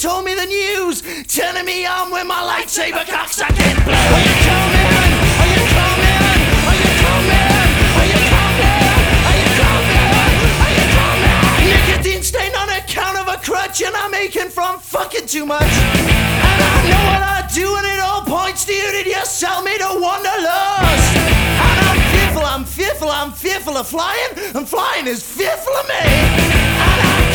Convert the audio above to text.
told me the news, turning me on with my lightsaber cocksucking blow. Are you coming? Are you coming? Are you coming? Are you coming? Are you coming? Are you coming? Nicotine stain on account of a crutch, and I'm aching from fucking too much. And I know what I do, and it all points to you. Did you sell me to Wanderlust? And I'm fearful of flying, and flying is fearful of me.